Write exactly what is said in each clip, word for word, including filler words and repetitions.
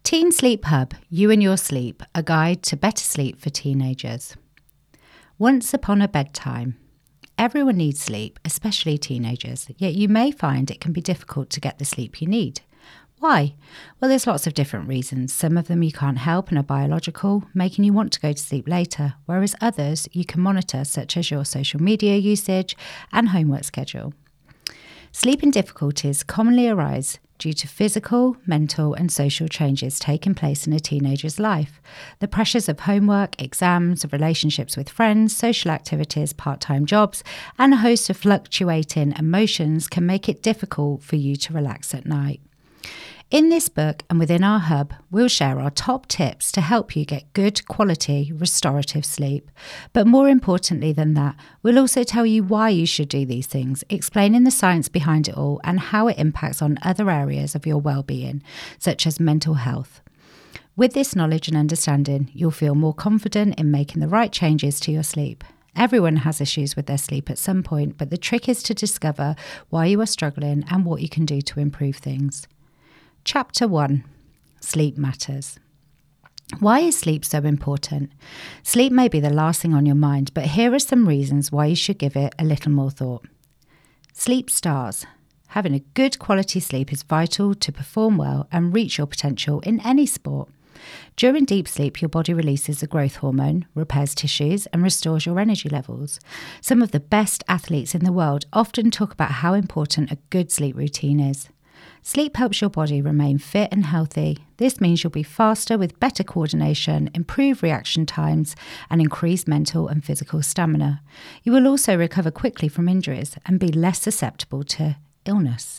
Teen Sleep Hub, You and Your Sleep, a guide to better sleep for teenagers. Once upon a bedtime. Everyone needs sleep, especially teenagers, yet you may find it can be difficult to get the sleep you need. Why? Well, there's lots of different reasons. Some of them you can't help and are biological, making you want to go to sleep later, whereas others you can monitor, such as your social media usage and homework schedule. Sleeping difficulties commonly arise due to physical, mental and social changes taking place in a teenager's life. The pressures of homework, exams, relationships with friends, social activities, part-time jobs, and a host of fluctuating emotions can make it difficult for you to relax at night. In this book and within our hub, we'll share our top tips to help you get good quality restorative sleep. But more importantly than that, we'll also tell you why you should do these things, explaining the science behind it all and how it impacts on other areas of your well-being, such as mental health. With this knowledge and understanding, you'll feel more confident in making the right changes to your sleep. Everyone has issues with their sleep at some point, but the trick is to discover why you are struggling and what you can do to improve things. Chapter one. Sleep Matters. Why is sleep so important? Sleep may be the last thing on your mind, but here are some reasons why you should give it a little more thought. Sleep stars. Having a good quality sleep is vital to perform well and reach your potential in any sport. During deep sleep, your body releases a growth hormone, repairs tissues, and restores your energy levels. Some of the best athletes in the world often talk about how important a good sleep routine is. Sleep helps your body remain fit and healthy. This means you'll be faster with better coordination, improved reaction times, and increased mental and physical stamina. You will also recover quickly from injuries and be less susceptible to illness.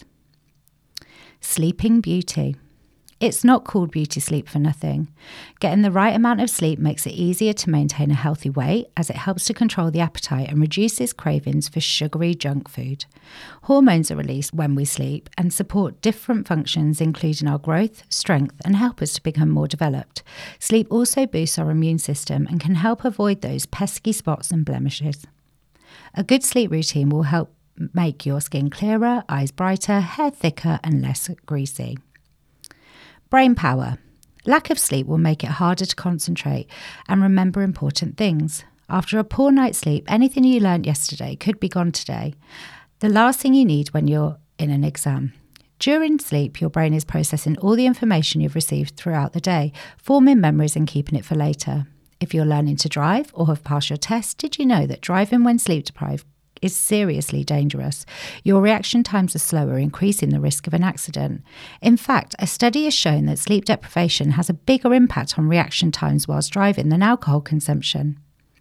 Sleeping Beauty. It's not called beauty sleep for nothing. Getting the right amount of sleep makes it easier to maintain a healthy weight, as it helps to control the appetite and reduces cravings for sugary junk food. Hormones are released when we sleep and support different functions, including our growth, strength, and help us to become more developed. Sleep also boosts our immune system and can help avoid those pesky spots and blemishes. A good sleep routine will help make your skin clearer, eyes brighter, hair thicker, and less greasy. Brain power. Lack of sleep will make it harder to concentrate and remember important things. After a poor night's sleep, anything you learnt yesterday could be gone today. The last thing you need when you're in an exam. During sleep, your brain is processing all the information you've received throughout the day, forming memories and keeping it for later. If you're learning to drive or have passed your test, did you know that driving when sleep deprived is seriously dangerous? Your reaction times are slower, increasing the risk of an accident. In fact, a study has shown that sleep deprivation has a bigger impact on reaction times whilst driving than alcohol consumption.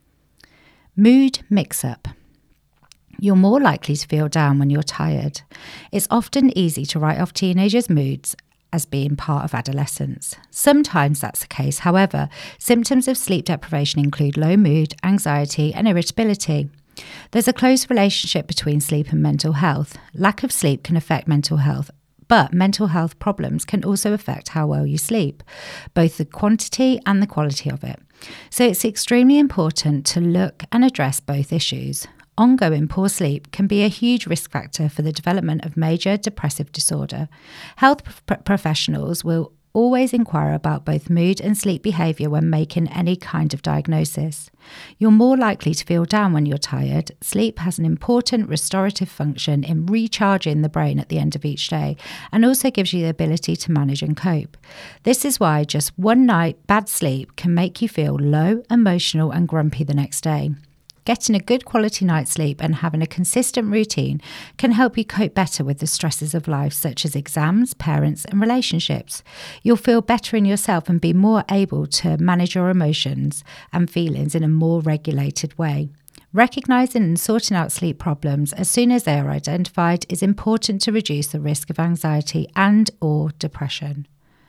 Mood mix-up. You're more likely to feel down when you're tired. It's often easy to write off teenagers' moods as being part of adolescence. Sometimes that's the case. However, symptoms of sleep deprivation include low mood, anxiety, and irritability. There's a close relationship between sleep and mental health. Lack of sleep can affect mental health, but mental health problems can also affect how well you sleep, both the quantity and the quality of it. So it's extremely important to look and address both issues. Ongoing poor sleep can be a huge risk factor for the development of major depressive disorder. Health pro- professionals will always inquire about both mood and sleep behaviour when making any kind of diagnosis. You're more likely to feel down when you're tired. Sleep has an important restorative function in recharging the brain at the end of each day and also gives you the ability to manage and cope. This is why just one night bad sleep can make you feel low, emotional and grumpy the next day. Getting a good quality night's sleep and having a consistent routine can help you cope better with the stresses of life, such as exams, parents, and relationships. You'll feel better in yourself and be more able to manage your emotions and feelings in a more regulated way. Recognising and sorting out sleep problems as soon as they are identified is important to reduce the risk of anxiety and or depression.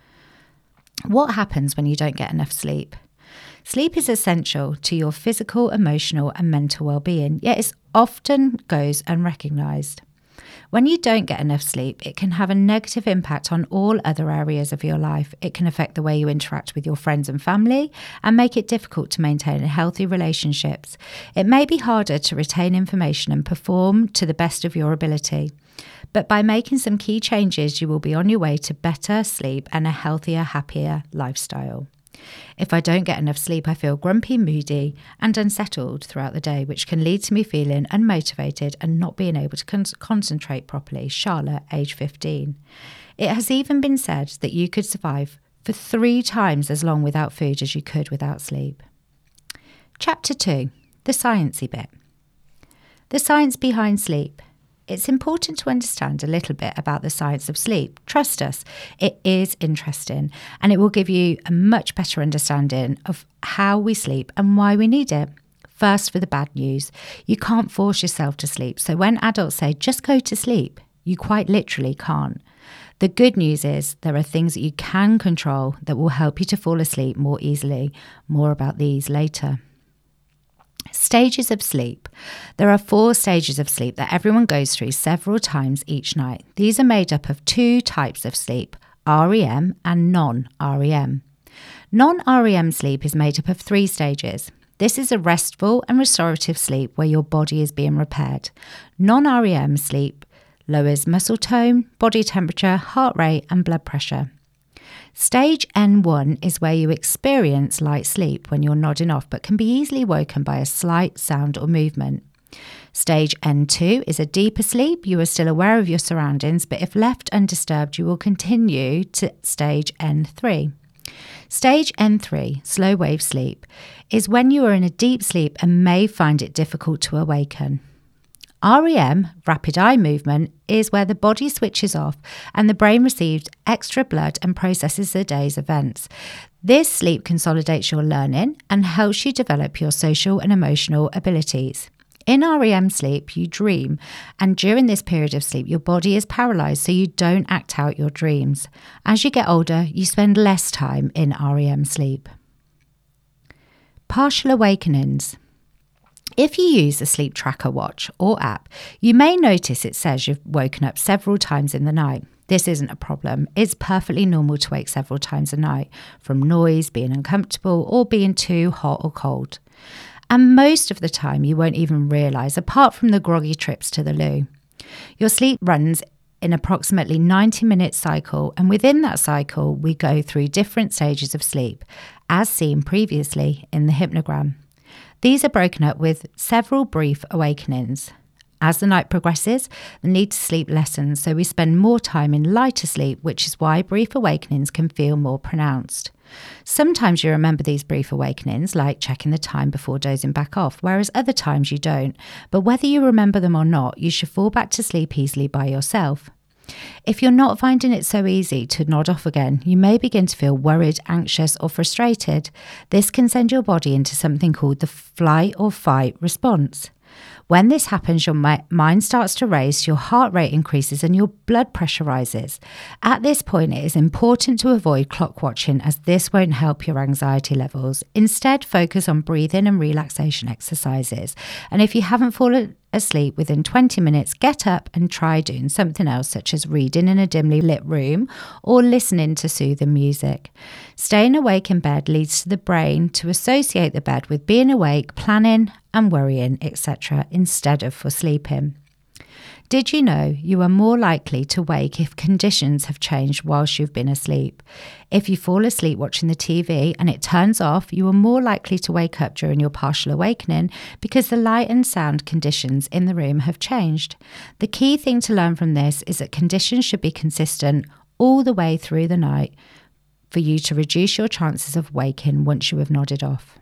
What happens when you don't get enough sleep? Sleep is essential to your physical, emotional and mental well-being, yet it often goes unrecognised. When you don't get enough sleep, it can have a negative impact on all other areas of your life. It can affect the way you interact with your friends and family and make it difficult to maintain healthy relationships. It may be harder to retain information and perform to the best of your ability. But by making some key changes, you will be on your way to better sleep and a healthier, happier lifestyle. If I don't get enough sleep, I feel grumpy, moody, and unsettled throughout the day, which can lead to me feeling unmotivated and not being able to con- concentrate properly. Charlotte, age fifteen. It has even been said that you could survive for three times as long without food as you could without sleep. Chapter two, the sciencey bit. The science behind sleep. It's important to understand a little bit about the science of sleep. Trust us, it is interesting, and it will give you a much better understanding of how we sleep and why we need it. First, for the bad news, you can't force yourself to sleep. So when adults say, just go to sleep, you quite literally can't. The good news is there are things that you can control that will help you to fall asleep more easily. More about these later. Stages of sleep. There are four stages of sleep that everyone goes through several times each night. These are made up of two types of sleep, R E M and non-R E M. Non-R E M sleep is made up of three stages. This is a restful and restorative sleep where your body is being repaired. Non-R E M sleep lowers muscle tone, body temperature, heart rate, and blood pressure. Stage N one is where you experience light sleep when you're nodding off, but can be easily woken by a slight sound or movement. Stage N two is a deeper sleep. You are still aware of your surroundings, but if left undisturbed, you will continue to stage N three. Stage N three, slow wave sleep, is when you are in a deep sleep and may find it difficult to awaken. R E M, rapid eye movement, is where the body switches off and the brain receives extra blood and processes the day's events. This sleep consolidates your learning and helps you develop your social and emotional abilities. In R E M sleep, you dream, and during this period of sleep, your body is paralyzed so you don't act out your dreams. As you get older, you spend less time in R E M sleep. Partial awakenings. If you use a sleep tracker watch or app, you may notice it says you've woken up several times in the night. This isn't a problem. It's perfectly normal to wake several times a night from noise, being uncomfortable, or being too hot or cold. And most of the time you won't even realise, apart from the groggy trips to the loo. Your sleep runs in approximately ninety minute cycle, and within that cycle we go through different stages of sleep, as seen previously in the hypnogram. These are broken up with several brief awakenings. As the night progresses, the need to sleep lessens, so we spend more time in lighter sleep, which is why brief awakenings can feel more pronounced. Sometimes you remember these brief awakenings, like checking the time before dozing back off, whereas other times you don't. But whether you remember them or not, you should fall back to sleep easily by yourself. If you're not finding it so easy to nod off again, you may begin to feel worried, anxious, or frustrated. This can send your body into something called the flight or fight response. When this happens, your mi- mind starts to race, your heart rate increases, and your blood pressure rises. At this point, it is important to avoid clock watching, as this won't help your anxiety levels. Instead, focus on breathing and relaxation exercises. And if you haven't fallen asleep within twenty minutes, get up and try doing something else, such as reading in a dimly lit room or listening to soothing music. Staying awake in bed leads to the brain to associate the bed with being awake, planning and worrying, et cetera, instead of for sleeping. Did you know you are more likely to wake if conditions have changed whilst you've been asleep? If you fall asleep watching the T V and it turns off, you are more likely to wake up during your partial awakening because the light and sound conditions in the room have changed. The key thing to learn from this is that conditions should be consistent all the way through the night for you to reduce your chances of waking once you have nodded off.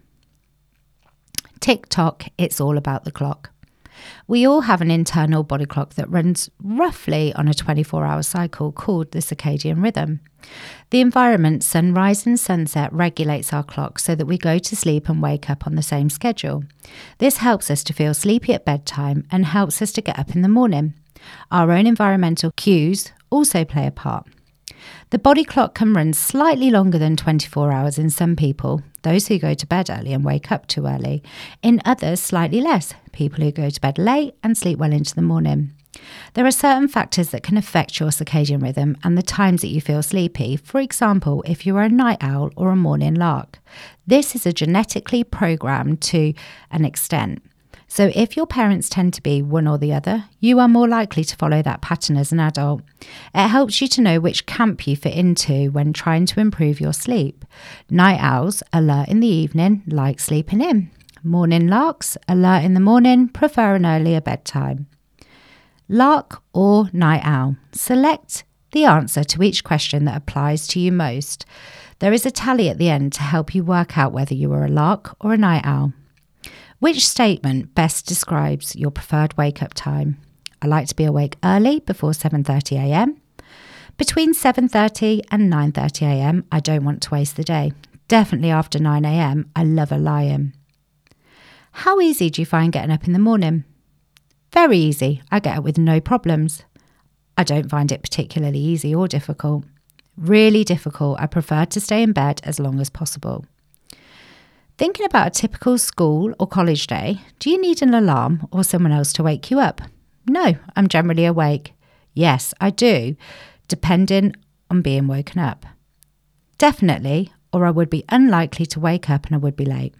Tick-tock, it's all about the clock. We all have an internal body clock that runs roughly on a twenty-four hour cycle called the circadian rhythm. The environment, sunrise and sunset, regulates our clock so that we go to sleep and wake up on the same schedule. This helps us to feel sleepy at bedtime and helps us to get up in the morning. Our own environmental cues also play a part. The body clock can run slightly longer than twenty-four hours in some people, those who go to bed early and wake up too early. In others, slightly less, people who go to bed late and sleep well into the morning. There are certain factors that can affect your circadian rhythm and the times that you feel sleepy. For example, if you are a night owl or a morning lark. This is a genetically programmed to an extent. So if your parents tend to be one or the other, you are more likely to follow that pattern as an adult. It helps you to know which camp you fit into when trying to improve your sleep. Night owls, alert in the evening, like sleeping in. Morning larks, alert in the morning, prefer an earlier bedtime. Lark or night owl? Select the answer to each question that applies to you most. There is a tally at the end to help you work out whether you are a lark or a night owl. Which statement best describes your preferred wake-up time? I like to be awake early, before seven thirty a m. Between seven thirty and nine thirty a m, I don't want to waste the day. Definitely after nine a m, I love a lie-in. How easy do you find getting up in the morning? Very easy. I get up with no problems. I don't find it particularly easy or difficult. Really difficult. I prefer to stay in bed as long as possible. Thinking about a typical school or college day, do you need an alarm or someone else to wake you up? No, I'm generally awake. Yes, I do, depending on being woken up. Definitely, or I would be unlikely to wake up and I would be late.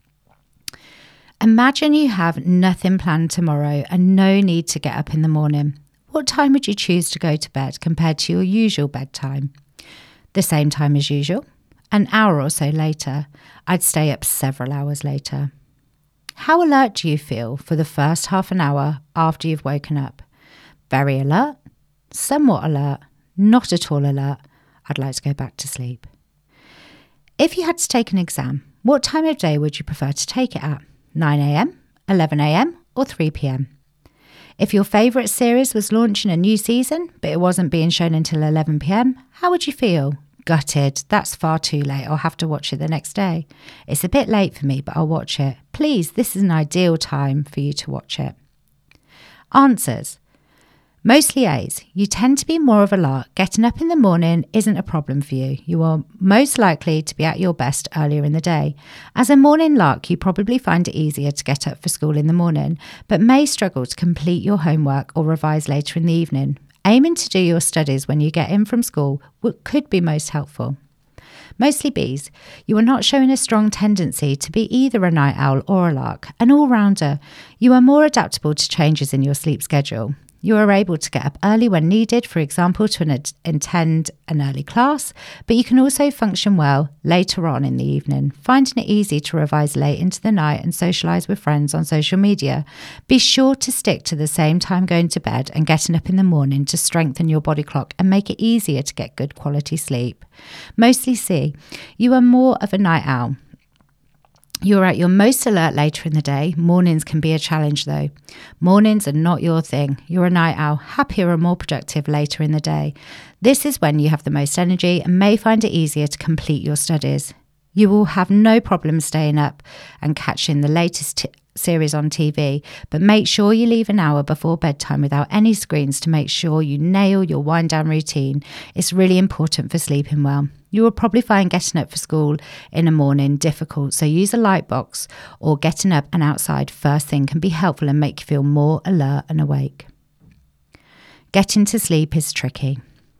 Imagine you have nothing planned tomorrow and no need to get up in the morning. What time would you choose to go to bed compared to your usual bedtime? The same time as usual? An hour or so later? I'd stay up several hours later. How alert do you feel for the first half an hour after you've woken up? Very alert? Somewhat alert? Not at all alert? I'd like to go back to sleep. If you had to take an exam, what time of day would you prefer to take it at? nine a m, eleven a m or three p m? If your favourite series was launching a new season, but it wasn't being shown until eleven p m, how would you feel? Gutted. That's far too late. I'll have to watch it the next day. It's a bit late for me, but I'll watch it. Please, this is an ideal time for you to watch it. Answers. Mostly A's. You tend to be more of a lark. Getting up in the morning isn't a problem for you. You are most likely to be at your best earlier in the day. As a morning lark, you probably find it easier to get up for school in the morning, but may struggle to complete your homework or revise later in the evening. Aiming to do your studies when you get in from school could be most helpful. Mostly B's. You are not showing a strong tendency to be either a night owl or a lark, an all-rounder. You are more adaptable to changes in your sleep schedule. You are able to get up early when needed, for example, to an, attend an early class, but you can also function well later on in the evening, finding it easy to revise late into the night and socialise with friends on social media. Be sure to stick to the same time going to bed and getting up in the morning to strengthen your body clock and make it easier to get good quality sleep. Mostly C. You are more of a night owl. You're at your most alert later in the day. Mornings can be a challenge though. Mornings are not your thing. You're a night owl, happier and more productive later in the day. This is when you have the most energy and may find it easier to complete your studies. You will have no problem staying up and catching the latest t- series on T V, but make sure you leave an hour before bedtime without any screens to make sure you nail your wind down routine. It's really important for sleeping well. You will probably find getting up for school in the morning difficult, so use a light box or getting up and outside first thing can be helpful and make you feel more alert and awake. Getting to sleep is tricky.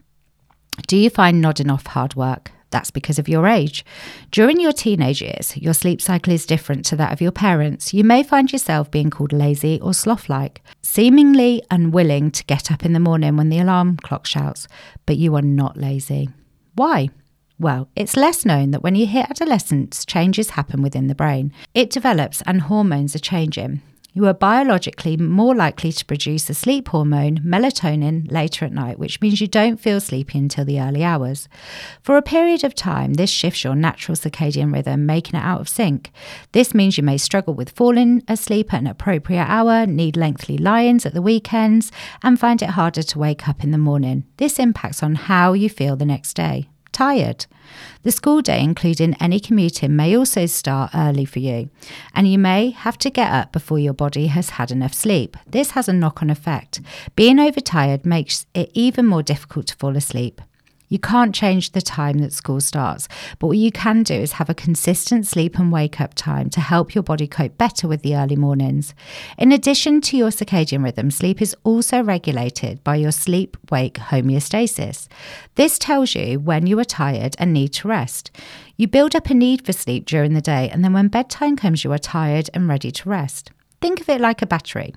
Do you find nodding off hard work? That's because of your age. During your teenage years, your sleep cycle is different to that of your parents. You may find yourself being called lazy or sloth-like, seemingly unwilling to get up in the morning when the alarm clock shouts, but you are not lazy. Why? Well, it's less known that when you hit adolescence, changes happen within the brain. It develops and hormones are changing. You are biologically more likely to produce the sleep hormone, melatonin, later at night, which means you don't feel sleepy until the early hours. For a period of time, this shifts your natural circadian rhythm, making it out of sync. This means you may struggle with falling asleep at an appropriate hour, need lengthy lie-ins at the weekends, and find it harder to wake up in the morning. This impacts on how you feel the next day. Tired. The school day, including any commuting, may also start early for you, and you may have to get up before your body has had enough sleep. This has a knock-on effect. Being overtired makes it even more difficult to fall asleep. You can't change the time that school starts, but what you can do is have a consistent sleep and wake up time to help your body cope better with the early mornings. In addition to your circadian rhythm, sleep is also regulated by your sleep-wake homeostasis. This tells you when you are tired and need to rest. You build up a need for sleep during the day, and then when bedtime comes, you are tired and ready to rest. Think of it like a battery.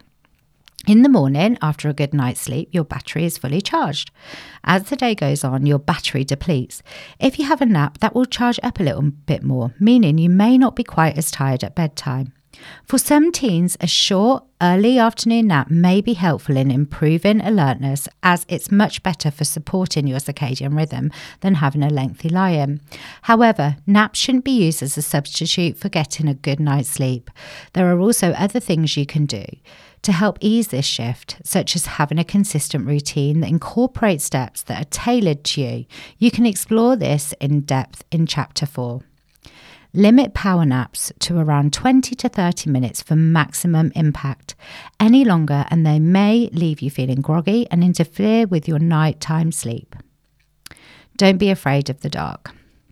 In the morning, after a good night's sleep, your battery is fully charged. As the day goes on, your battery depletes. If you have a nap, that will charge up a little bit more, meaning you may not be quite as tired at bedtime. For some teens, a short, early afternoon nap may be helpful in improving alertness, as it's much better for supporting your circadian rhythm than having a lengthy lie-in. However, naps shouldn't be used as a substitute for getting a good night's sleep. There are also other things you can do to help ease this shift, such as having a consistent routine that incorporates steps that are tailored to you. You can explore this in depth in Chapter four. Limit power naps to around twenty to thirty minutes for maximum impact. Any longer and they may leave you feeling groggy and interfere with your nighttime sleep. Don't be afraid of the dark.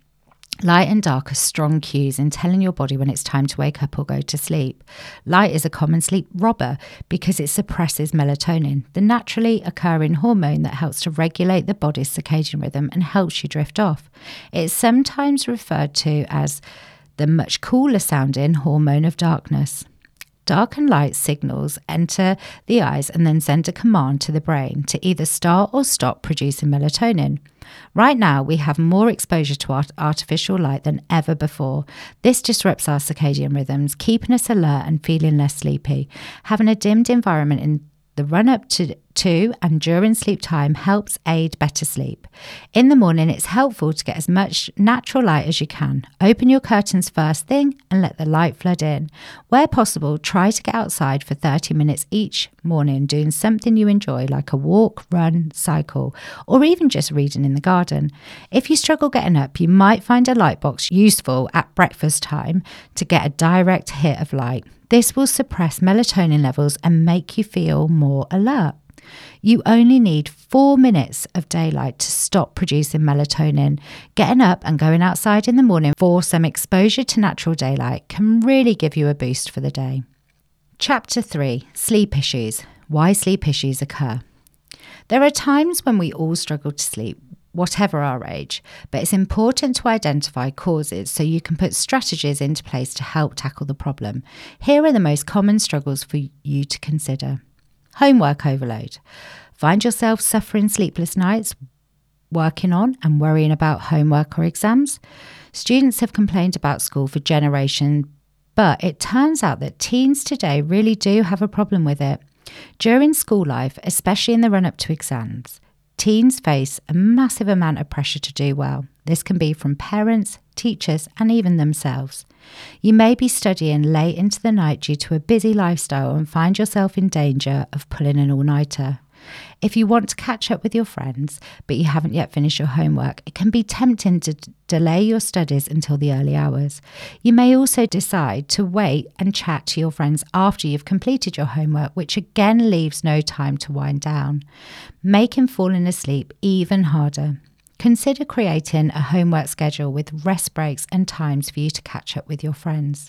Light and dark are strong cues in telling your body when it's time to wake up or go to sleep. Light is a common sleep robber because it suppresses melatonin, the naturally occurring hormone that helps to regulate the body's circadian rhythm and helps you drift off. It's sometimes referred to as the much cooler sounding hormone of darkness. Dark and light signals enter the eyes and then send a command to the brain to either start or stop producing melatonin. Right now, we have more exposure to art- artificial light than ever before. This disrupts our circadian rhythms, keeping us alert and feeling less sleepy. Having a dimmed environment in the run-up to, to and during sleep time helps aid better sleep. In the morning, it's helpful to get as much natural light as you can. Open your curtains first thing and let the light flood in. Where possible, try to get outside for thirty minutes each morning, doing something you enjoy like a walk, run, cycle, or even just reading in the garden. If you struggle getting up, you might find a light box useful at breakfast time to get a direct hit of light. This will suppress melatonin levels and make you feel more alert. You only need four minutes of daylight to stop producing melatonin. Getting up and going outside in the morning for some exposure to natural daylight can really give you a boost for the day. Chapter three. Sleep issues. Why sleep issues occur. There are times when we all struggle to sleep, whatever our age, but it's important to identify causes so you can put strategies into place to help tackle the problem. Here are the most common struggles for you to consider. Homework overload. Find yourself suffering sleepless nights, working on and worrying about homework or exams? Students have complained about school for generations, but it turns out that teens today really do have a problem with it. During school life, especially in the run-up to exams, teens face a massive amount of pressure to do well. This can be from parents, teachers, and even themselves. You may be studying late into the night due to a busy lifestyle and find yourself in danger of pulling an all-nighter. If you want to catch up with your friends, but you haven't yet finished your homework, it can be tempting to d- delay your studies until the early hours. You may also decide to wait and chat to your friends after you've completed your homework, which again leaves no time to wind down, making falling asleep even harder. Consider creating a homework schedule with rest breaks and times for you to catch up with your friends.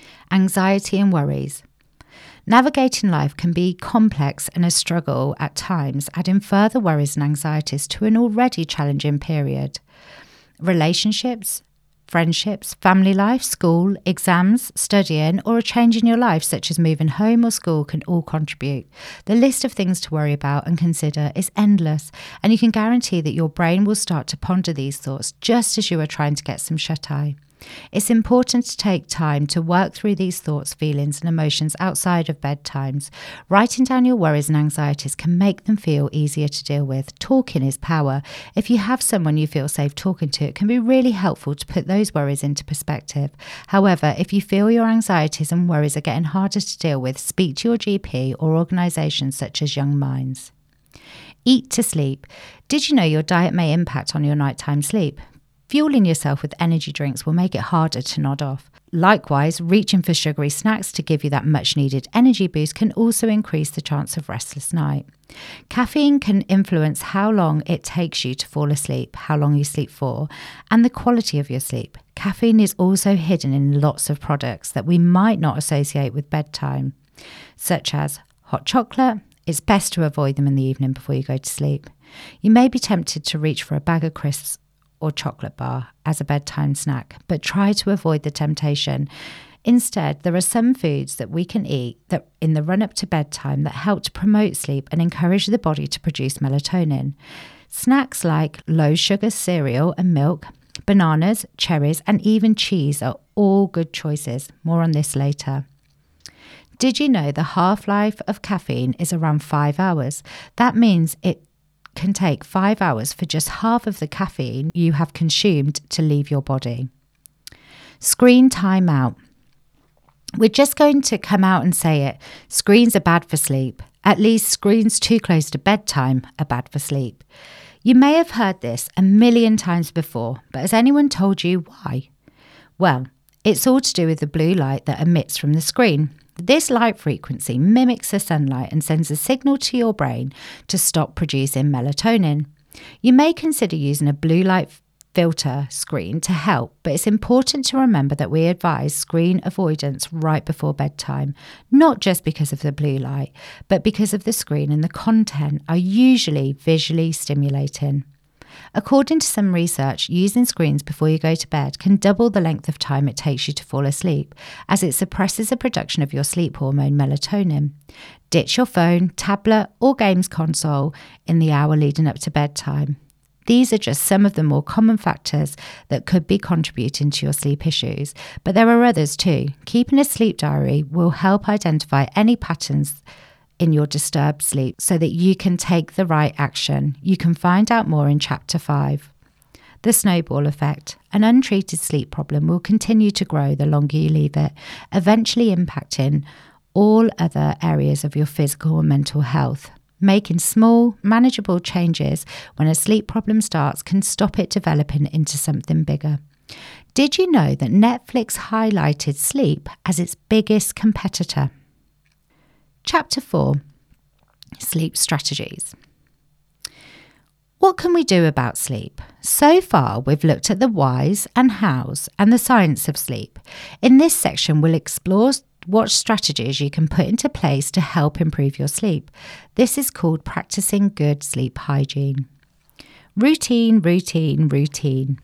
Anxiety and worries. Navigating life can be complex and a struggle at times, adding further worries and anxieties to an already challenging period. Relationships, friendships, family life, school, exams, studying, or a change in your life such as moving home or school can all contribute. The list of things to worry about and consider is endless, and you can guarantee that your brain will start to ponder these thoughts just as you are trying to get some shut-eye. It's important to take time to work through these thoughts, feelings, and emotions outside of bedtimes. Writing down your worries and anxieties can make them feel easier to deal with. Talking is power. If you have someone you feel safe talking to, it can be really helpful to put those worries into perspective. However, if you feel your anxieties and worries are getting harder to deal with, speak to your G P or organisations such as Young Minds. Eat to sleep. Did you know your diet may impact on your nighttime sleep? Fueling yourself with energy drinks will make it harder to nod off. Likewise, reaching for sugary snacks to give you that much needed energy boost can also increase the chance of restless night. Caffeine can influence how long it takes you to fall asleep, how long you sleep for, and the quality of your sleep. Caffeine is also hidden in lots of products that we might not associate with bedtime, such as hot chocolate. It's best to avoid them in the evening before you go to sleep. You may be tempted to reach for a bag of crisps or chocolate bar as a bedtime snack, but try to avoid the temptation. Instead, there are some foods that we can eat that in the run-up to bedtime that help to promote sleep and encourage the body to produce melatonin. Snacks like low-sugar cereal and milk, bananas, cherries, and even cheese are all good choices. More on this later. Did you know the half-life of caffeine is around five hours? That means it can take five hours for just half of the caffeine you have consumed to leave your body. Screen time out. We're just going to come out and say it. Screens are bad for sleep. At least screens too close to bedtime are bad for sleep. You may have heard this a million times before, but has anyone told you why? Well, it's all to do with the blue light that emits from the screen. This light frequency mimics the sunlight and sends a signal to your brain to stop producing melatonin. You may consider using a blue light filter screen to help, but it's important to remember that we advise screen avoidance right before bedtime, not just because of the blue light, but because of the screen and the content are usually visually stimulating. According to some research, using screens before you go to bed can double the length of time it takes you to fall asleep, as it suppresses the production of your sleep hormone melatonin. Ditch your phone, tablet, or games console in the hour leading up to bedtime. These are just some of the more common factors that could be contributing to your sleep issues, but there are others too. Keeping a sleep diary will help identify any patterns in your disturbed sleep so that you can take the right action. You can find out more in Chapter five. The snowball effect. An untreated sleep problem will continue to grow the longer you leave it, eventually impacting all other areas of your physical and mental health. Making small, manageable changes when a sleep problem starts can stop it developing into something bigger. Did you know that Netflix highlighted sleep as its biggest competitor? Chapter four. Sleep strategies. What can we do about sleep? So far, we've looked at the whys and hows and the science of sleep. In this section, we'll explore what strategies you can put into place to help improve your sleep. This is called practicing good sleep hygiene. Routine, routine, routine.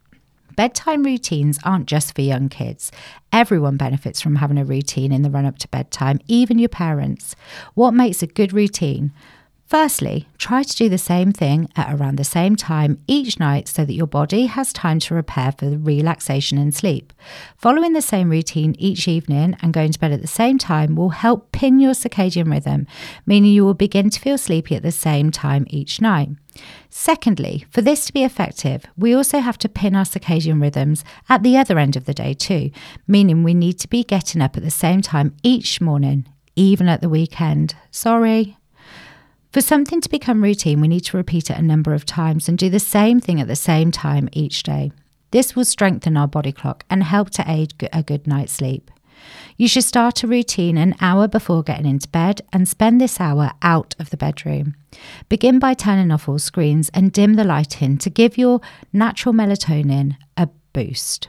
Bedtime routines aren't just for young kids. Everyone benefits from having a routine in the run-up to bedtime, even your parents. What makes a good routine? Firstly, try to do the same thing at around the same time each night so that your body has time to repair for the relaxation and sleep. Following the same routine each evening and going to bed at the same time will help pin your circadian rhythm, meaning you will begin to feel sleepy at the same time each night. Secondly, for this to be effective, we also have to pin our circadian rhythms at the other end of the day too, meaning we need to be getting up at the same time each morning, even at the weekend. Sorry. For something to become routine, we need to repeat it a number of times and do the same thing at the same time each day. This will strengthen our body clock and help to aid a good night's sleep. You should start a routine an hour before getting into bed and spend this hour out of the bedroom. Begin by turning off all screens and dim the lighting to give your natural melatonin a boost.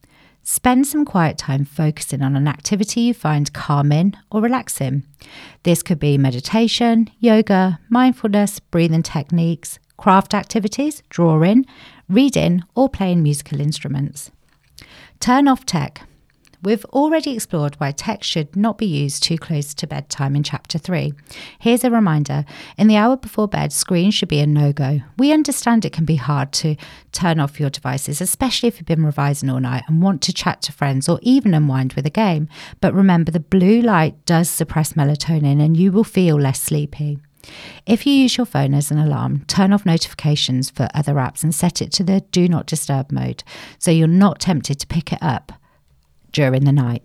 Spend some quiet time focusing on an activity you find calming or relaxing. This could be meditation, yoga, mindfulness, breathing techniques, craft activities, drawing, reading, or playing musical instruments. Turn off tech. We've already explored why tech should not be used too close to bedtime in Chapter three. Here's a reminder. In the hour before bed, screens should be a no-go. We understand it can be hard to turn off your devices, especially if you've been revising all night and want to chat to friends or even unwind with a game. But remember, the blue light does suppress melatonin and you will feel less sleepy. If you use your phone as an alarm, turn off notifications for other apps and set it to the Do Not Disturb mode so you're not tempted to pick it up during the night.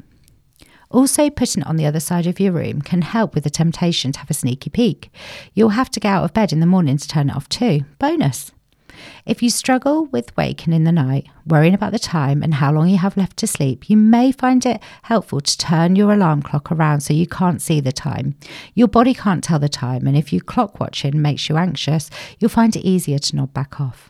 Also, putting it on the other side of your room can help with the temptation to have a sneaky peek. You'll have to get out of bed in the morning to turn it off too. Bonus! If you struggle with waking in the night, worrying about the time and how long you have left to sleep, you may find it helpful to turn your alarm clock around so you can't see the time. Your body can't tell the time, and if you clock watching makes you anxious, you'll find it easier to nod back off.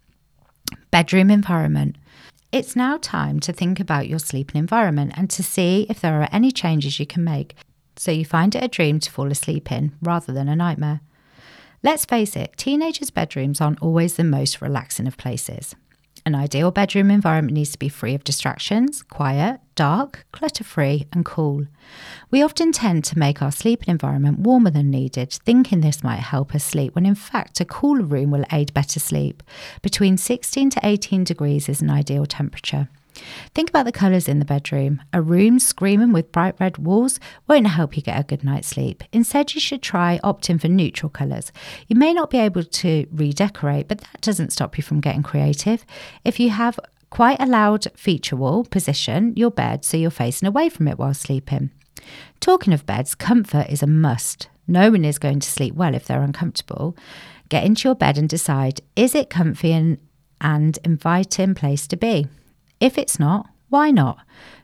Bedroom environment. It's now time to think about your sleeping environment and to see if there are any changes you can make so you find it a dream to fall asleep in rather than a nightmare. Let's face it, teenagers' bedrooms aren't always the most relaxing of places. An ideal bedroom environment needs to be free of distractions, quiet, dark, clutter-free and cool. We often tend to make our sleeping environment warmer than needed, thinking this might help us sleep, when in fact a cooler room will aid better sleep. Between sixteen to eighteen degrees is an ideal temperature. Think about the colours in the bedroom. A room screaming with bright red walls won't help you get a good night's sleep. Instead, you should try opting for neutral colours. You may not be able to redecorate, but that doesn't stop you from getting creative. If you have quite a loud feature wall, position your bed so you're facing away from it while sleeping. Talking of beds, comfort is a must. No one is going to sleep well if they're uncomfortable. Get into your bed and decide, is it comfy and, and inviting place to be? If it's not, why not?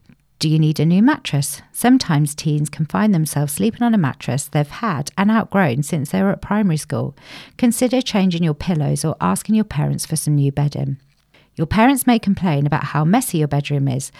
Do you need a new mattress? Sometimes teens can find themselves sleeping on a mattress they've had and outgrown since they were at primary school. Consider changing your pillows or asking your parents for some new bedding. Your parents may complain about how messy your bedroom is,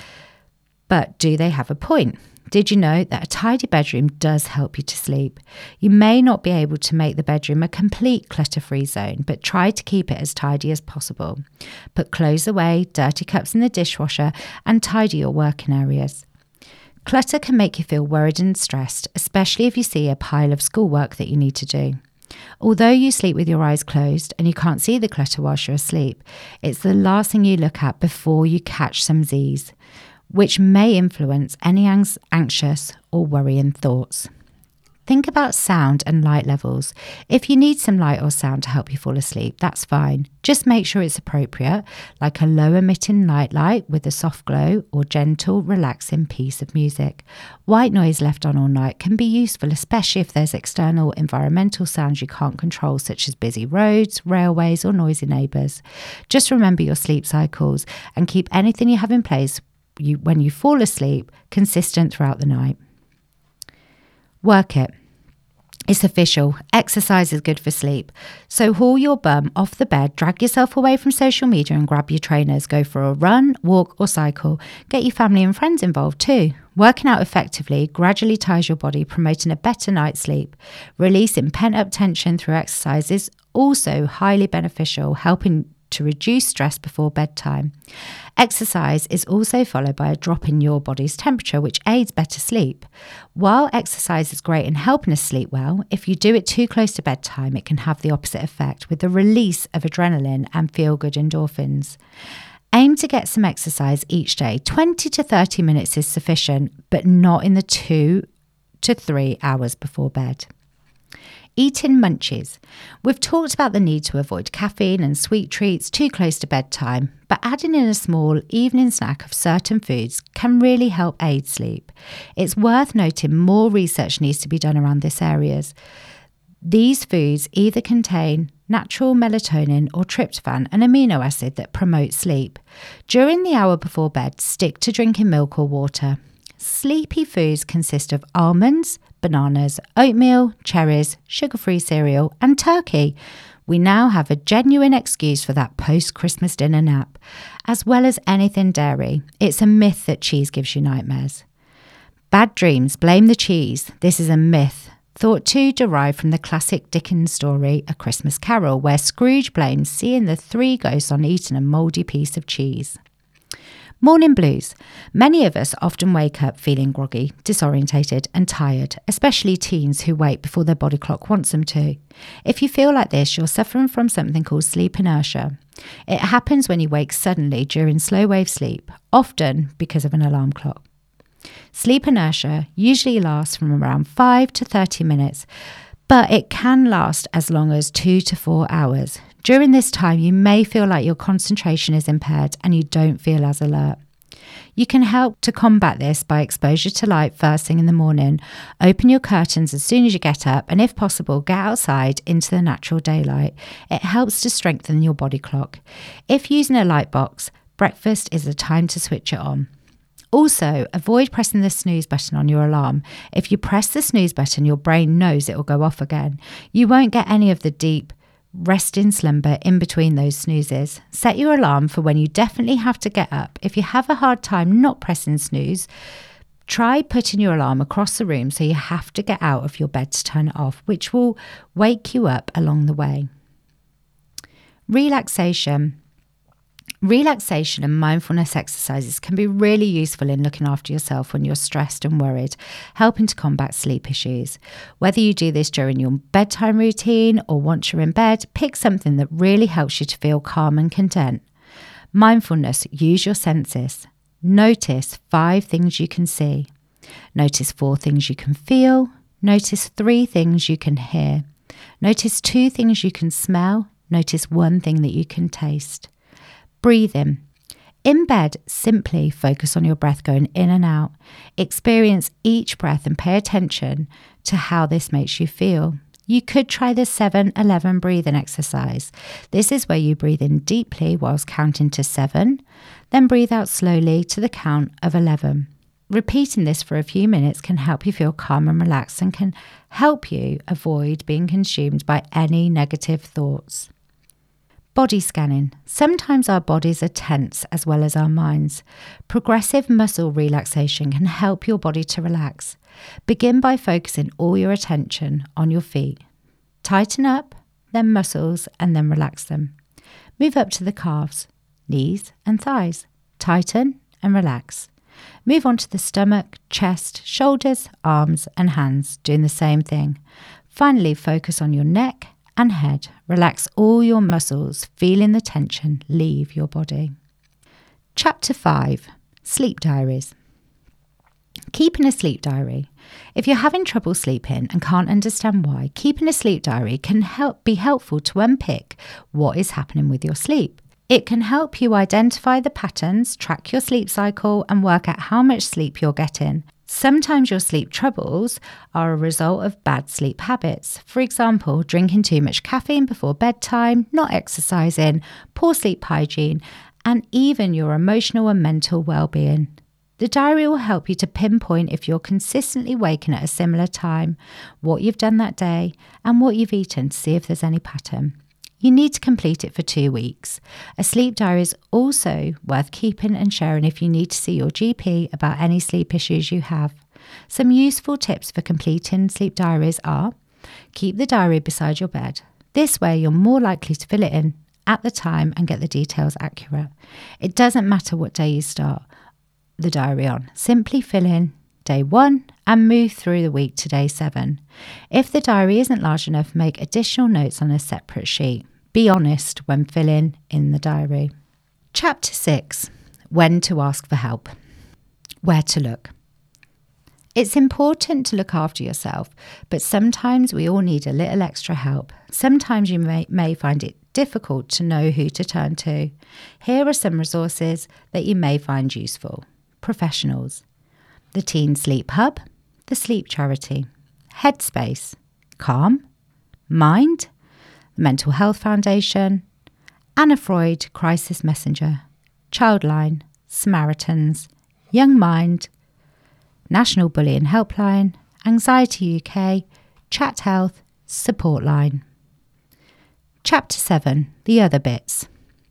but do they have a point? Did you know that a tidy bedroom does help you to sleep? You may not be able to make the bedroom a complete clutter-free zone, but try to keep it as tidy as possible. Put clothes away, dirty cups in the dishwasher, and tidy your working areas. Clutter can make you feel worried and stressed, especially if you see a pile of schoolwork that you need to do. Although you sleep with your eyes closed and you can't see the clutter whilst you're asleep, it's the last thing you look at before you catch some Z's, which may influence any anxious or worrying thoughts. Think about sound and light levels. If you need some light or sound to help you fall asleep, that's fine. Just make sure it's appropriate, like a low emitting night light with a soft glow or gentle, relaxing piece of music. White noise left on all night can be useful, especially if there's external environmental sounds you can't control, such as busy roads, railways, or noisy neighbours. Just remember your sleep cycles and keep anything you have in place You, when you fall asleep, consistent throughout the night. Work it. It's official. Exercise is good for sleep. So haul your bum off the bed, drag yourself away from social media and grab your trainers. Go for a run, walk or cycle. Get your family and friends involved too. Working out effectively gradually ties your body, promoting a better night's sleep. Releasing pent-up tension through exercise is also highly beneficial, helping to reduce stress before bedtime. Exercise is also followed by a drop in your body's temperature, which aids better sleep. While exercise is great in helping us sleep well, if you do it too close to bedtime, it can have the opposite effect with the release of adrenaline and feel-good endorphins. Aim to get some exercise each day. twenty to thirty minutes is sufficient, but not in the two to three hours before bed. Eating munchies. We've talked about the need to avoid caffeine and sweet treats too close to bedtime, but adding in a small evening snack of certain foods can really help aid sleep. It's worth noting more research needs to be done around this areas. These foods either contain natural melatonin or tryptophan, an amino acid that promotes sleep. During the hour before bed, stick to drinking milk or water. Sleepy foods consist of almonds, bananas, oatmeal, cherries, sugar-free cereal, and turkey. We now have a genuine excuse for that post-Christmas dinner nap, as well as anything dairy. It's a myth that cheese gives you nightmares. Bad dreams, blame the cheese. This is a myth, thought to derive from the classic Dickens story, A Christmas Carol, where Scrooge blames seeing the three ghosts on eating a mouldy piece of cheese. Morning blues. Many of us often wake up feeling groggy, disorientated and tired, especially teens who wake before their body clock wants them to. If you feel like this, you're suffering from something called sleep inertia. It happens when you wake suddenly during slow wave sleep, often because of an alarm clock. Sleep inertia usually lasts from around five to thirty minutes, but it can last as long as two to four hours. During this time, you may feel like your concentration is impaired and you don't feel as alert. You can help to combat this by exposure to light first thing in the morning. Open your curtains as soon as you get up, and if possible, get outside into the natural daylight. It helps to strengthen your body clock. If using a light box, breakfast is the time to switch it on. Also, avoid pressing the snooze button on your alarm. If you press the snooze button, your brain knows it will go off again. You won't get any of the deep rest in slumber in between those snoozes. Set your alarm for when you definitely have to get up. If you have a hard time not pressing snooze, try putting your alarm across the room so you have to get out of your bed to turn it off, which will wake you up along the way. Relaxation. Relaxation and mindfulness exercises can be really useful in looking after yourself when you're stressed and worried, helping to combat sleep issues. Whether you do this during your bedtime routine or once you're in bed, pick something that really helps you to feel calm and content. Mindfulness, use your senses. Notice five things you can see. Notice four things you can feel. Notice three things you can hear. Notice two things you can smell. Notice one thing that you can taste. Breathe in. In bed, simply focus on your breath going in and out. Experience each breath and pay attention to how this makes you feel. You could try the seven eleven breathing exercise. This is where you breathe in deeply whilst counting to seven, then breathe out slowly to the count of eleven. Repeating this for a few minutes can help you feel calm and relaxed and can help you avoid being consumed by any negative thoughts. Body scanning. Sometimes our bodies are tense as well as our minds. Progressive muscle relaxation can help your body to relax. Begin by focusing all your attention on your feet. Tighten up, then muscles, and then relax them. Move up to the calves, knees, and thighs. Tighten and relax. Move on to the stomach, chest, shoulders, arms, and hands, doing the same thing. Finally, focus on your neck and head. Relax all your muscles, feeling the tension leave your body. Chapter five. Sleep diaries. Keeping a sleep diary. If you're having trouble sleeping and can't understand why, keeping a sleep diary can help be helpful to unpick what is happening with your sleep. It can help you identify the patterns, track your sleep cycle, and work out how much sleep you're getting. Sometimes your sleep troubles are a result of bad sleep habits. For example, drinking too much caffeine before bedtime, not exercising, poor sleep hygiene, and even your emotional and mental well-being. The diary will help you to pinpoint if you're consistently waking at a similar time, what you've done that day, and what you've eaten to see if there's any pattern. You need to complete it for two weeks. A sleep diary is also worth keeping and sharing if you need to see your G P about any sleep issues you have. Some useful tips for completing sleep diaries are: keep the diary beside your bed. This way you're more likely to fill it in at the time and get the details accurate. It doesn't matter what day you start the diary on. Simply fill in day one and move through the week to day seven. If the diary isn't large enough, make additional notes on a separate sheet. Be honest when filling in the diary. Chapter six. When to ask for help. Where to look. It's important to look after yourself, but sometimes we all need a little extra help. Sometimes you may, may find it difficult to know who to turn to. Here are some resources that you may find useful. Professionals. The Teen Sleep Hub, the Sleep Charity, Headspace, Calm, Mind, the Mental Health Foundation, Anna Freud Crisis Messenger, Childline, Samaritans, Young Mind, National Bullying Helpline, Anxiety U K, Chat Health, Support Line. Chapter seven. The Other Bits.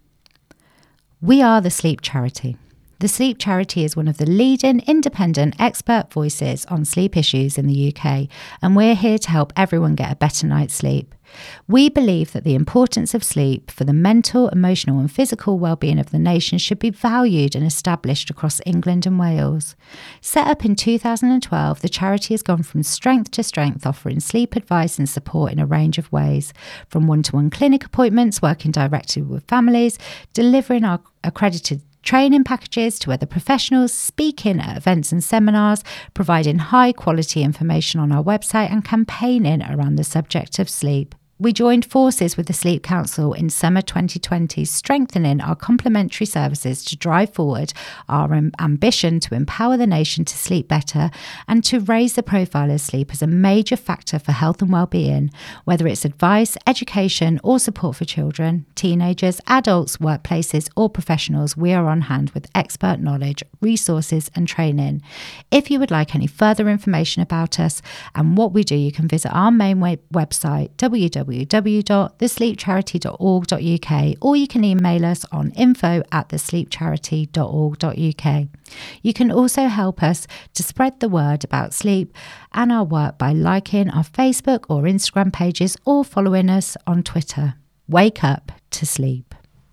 We are the Sleep Charity. The Sleep Charity is one of the leading independent expert voices on sleep issues in the U K, and we're here to help everyone get a better night's sleep. We believe that the importance of sleep for the mental, emotional and physical well-being of the nation should be valued and established across England and Wales. Set up in two thousand twelve, the charity has gone from strength to strength, offering sleep advice and support in a range of ways, from one-to-one clinic appointments, working directly with families, delivering our accredited training packages to other professionals, speaking at events and seminars, providing high quality information on our website and campaigning around the subject of sleep. We joined forces with the Sleep Council in summer twenty twenty, strengthening our complementary services to drive forward our um, ambition to empower the nation to sleep better and to raise the profile of sleep as a major factor for health and well-being, whether it's advice, education or support for children, teenagers, adults, workplaces or professionals. We are on hand with expert knowledge, resources and training. If you would like any further information about us and what we do, you can visit our main web- website, w w w dot the sleep charity dot org dot u k, or you can email us on info at the sleep charity dot org dot u k. You can also help us to spread the word about sleep and our work by liking our Facebook or Instagram pages or following us on Twitter. Wake up to sleep.